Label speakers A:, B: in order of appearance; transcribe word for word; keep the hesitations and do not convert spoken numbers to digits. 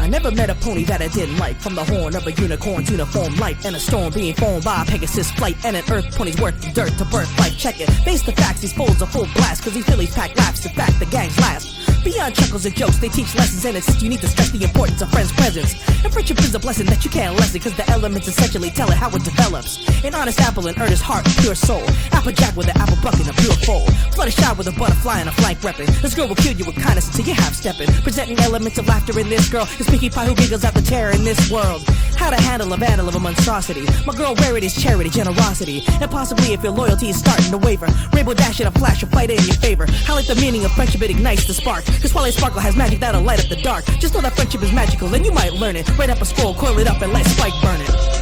A: I never met a pony that I didn't like. From the horn of a unicorn's uniform light, and a storm being formed by a Pegasus flight, and an earth pony's worth of dirt to birth life. Check it, face the facts, these fools are full blast, cause these fillies pack laps. In fact, the gangs last. Beyond chuckles and jokes, they teach lessons, and it's you need to stress the importance of friends' presence. And friendship is a blessing that you can't lessen, cause the elements essentially tell it how it develops. An honest apple, an earnest heart, pure soul. Applejack with an apple bucket, a pure fold. Fluttershy with a butterfly and a flank reppin'. This girl will kill you with kindness until you half steppin'. Presenting elements of laughter in this girl is Pinkie Pie who giggles at the terror in this world. How to handle a vandal of a monstrosity. My girl, where it is charity, generosity. And possibly if your loyalty is starting to waver, Rainbow Dash in a flash will fight in your favor. Highlight the meaning of friendship, it ignites the spark. Cause Twilight Sparkle has magic that'll light up the dark. Just know that friendship is magical and you might learn it. Write up a scroll, coil it up and let Spike burn it.